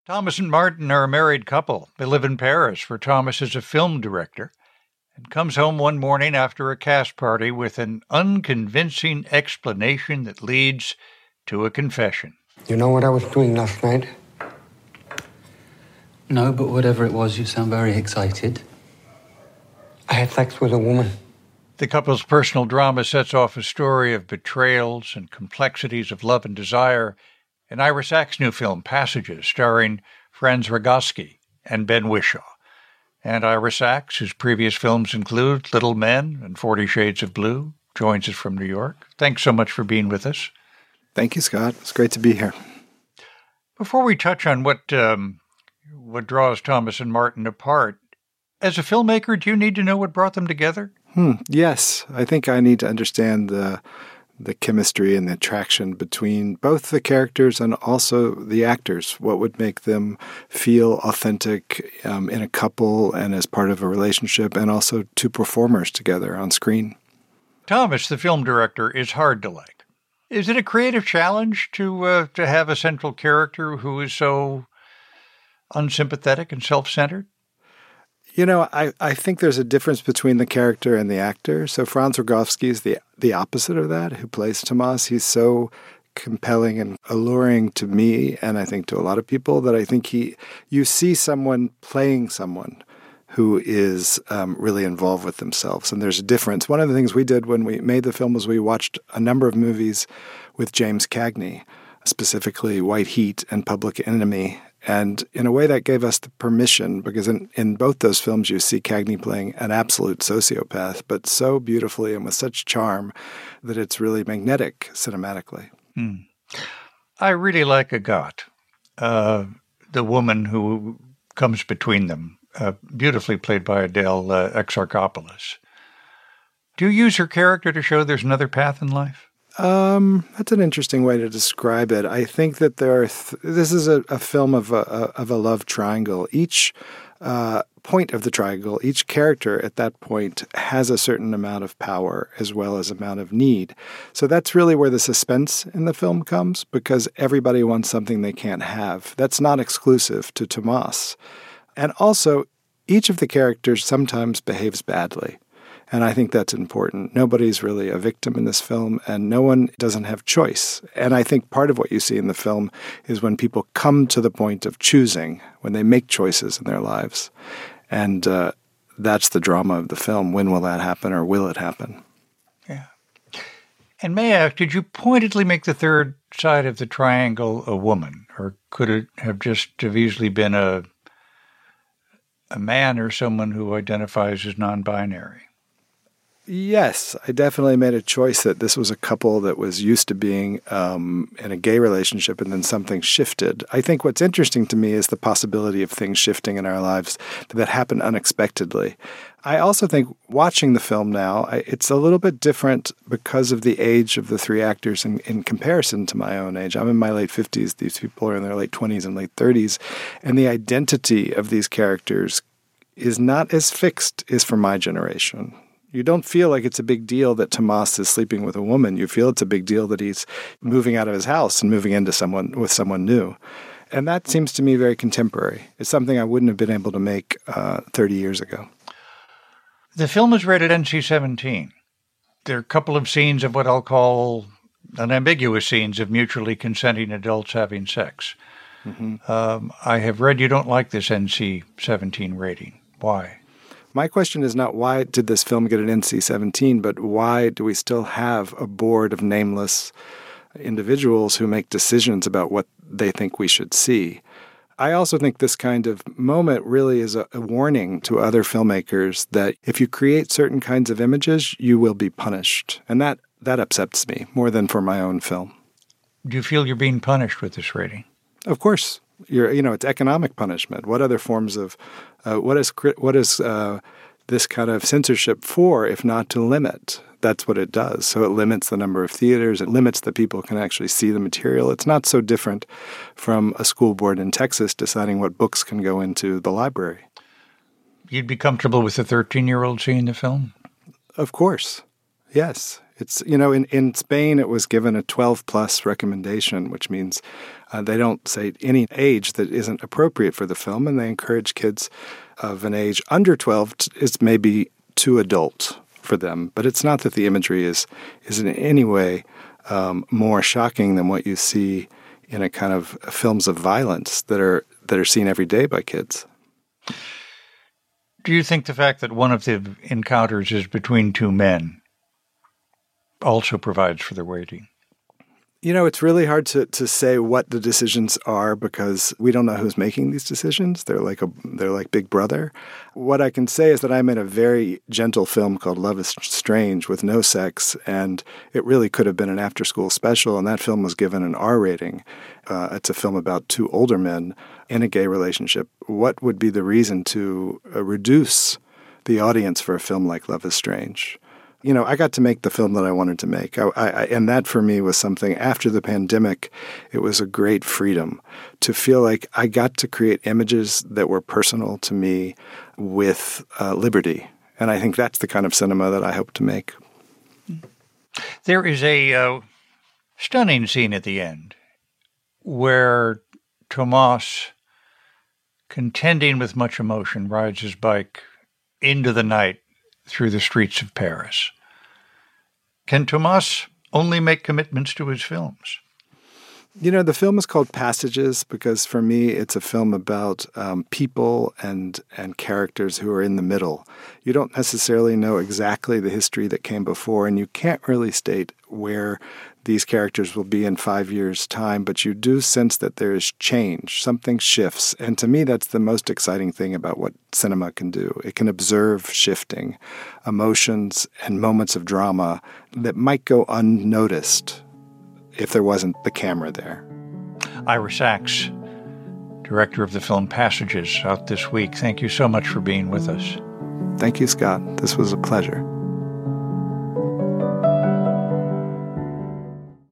Thomas and Martin are a married couple. They live in Paris, where Thomas is a film director and comes home one morning after a cast party with an unconvincing explanation that leads to a confession. You know what I was doing last night? No, but whatever it was, you sound very excited. I had sex with a woman. The couple's personal drama sets off a story of betrayals and complexities of love and desire in Ira Sachs' new film, Passages, starring Franz Rogowski and Ben Whishaw. And Ira Sachs, whose previous films include Little Men and 40 Shades of Blue, joins us from New York. Thanks so much for being with us. Thank you, Scott. It's great to be here. Before we touch on what draws Thomas and Martin apart, as a filmmaker, do you need to know what brought them together? Yes. I think I need to understand the chemistry and the attraction between both the characters and also the actors. What would make them feel authentic in a couple and as part of a relationship, and also two performers together on screen. Thomas, the film director, is hard to like. Is it a creative challenge to have a central character who is so unsympathetic and self-centered? You know, I think there's a difference between the character and the actor. So Franz Rogowski is the opposite of that, who plays Tomas. He's so compelling and alluring to me, and I think to a lot of people, that I think you see someone playing someone who is really involved with themselves. And there's a difference. One of the things we did when we made the film was we watched a number of movies with James Cagney, specifically White Heat and Public Enemy. And in a way that gave us the permission, because in both those films you see Cagney playing an absolute sociopath, but so beautifully and with such charm that it's really magnetic cinematically. I really like Agathe, the woman who comes between them, beautifully played by Adele Exarchopoulos. Do you use her character to show there's another path in life? That's an interesting way to describe it. I think that this is a film of a love triangle. Each point of the triangle, each character at that point has a certain amount of power as well as amount of need. So that's really where the suspense in the film comes, because everybody wants something they can't have. That's not exclusive to Tomas. And also, each of the characters sometimes behaves badly. And I think that's important. Nobody's really a victim in this film, and no one doesn't have choice. And I think part of what you see in the film is when people come to the point of choosing, when they make choices in their lives. And that's the drama of the film. When will that happen, or will it happen? Yeah. And may I ask, did you pointedly make the third side of the triangle a woman? Or could it have easily been a man or someone who identifies as non-binary? Yes, I definitely made a choice that this was a couple that was used to being in a gay relationship, and then something shifted. I think what's interesting to me is the possibility of things shifting in our lives that happen unexpectedly. I also think watching the film now, it's a little bit different because of the age of the three actors in comparison to my own age. I'm in my late 50s. These people are in their late 20s and late 30s. And the identity of these characters is not as fixed as for my generation. You don't feel like it's a big deal that Tomas is sleeping with a woman. You feel it's a big deal that he's moving out of his house and moving into someone new. And that seems to me very contemporary. It's something I wouldn't have been able to make 30 years ago. The film is rated NC-17. There are a couple of scenes of what I'll call unambiguous scenes of mutually consenting adults having sex. Mm-hmm. I have read you don't like this NC-17 rating. Why? My question is not why did this film get an NC-17, but why do we still have a board of nameless individuals who make decisions about what they think we should see? I also think this kind of moment really is a warning to other filmmakers that if you create certain kinds of images, you will be punished. And that upsets me more than for my own film. Do you feel you're being punished with this rating? Of course. It's economic punishment. What other forms of what is this kind of censorship for, if not to limit? That's what it does. So it limits the number of theaters. It limits the people who can actually see the material. It's not so different from a school board in Texas deciding what books can go into the library. You'd be comfortable with a 13-year-old seeing the film? Of course. Yes. It's, in Spain, it was given a 12-plus recommendation, which means they don't say any age that isn't appropriate for the film, and they encourage kids of an age under 12 is maybe too adult for them. But it's not that the imagery is in any way more shocking than what you see in a kind of films of violence that are seen every day by kids. Do you think the fact that one of the encounters is between two men also provides for the weighting? It's really hard to say what the decisions are because we don't know who's making these decisions. They're like Big Brother. What I can say is that I made a very gentle film called Love is Strange with no sex, and it really could have been an after-school special, and that film was given an R rating. It's a film about two older men in a gay relationship. What would be the reason to reduce the audience for a film like Love is Strange? I got to make the film that I wanted to make. And that for me was something, after the pandemic, it was a great freedom to feel like I got to create images that were personal to me with liberty. And I think that's the kind of cinema that I hope to make. There is a stunning scene at the end where Tomas, contending with much emotion, rides his bike into the night through the streets of Paris. Can Tomas only make commitments to his films? The film is called Passages because for me it's a film about people and characters who are in the middle. You don't necessarily know exactly the history that came before, and you can't really state where these characters will be in 5 years' time, but you do sense that there is change, something shifts. And to me, that's the most exciting thing about what cinema can do. It can observe shifting emotions and moments of drama that might go unnoticed if there wasn't the camera there. Ira Sachs, director of the film Passages, out this week. Thank you so much for being with us. Thank you, Scott. This was a pleasure.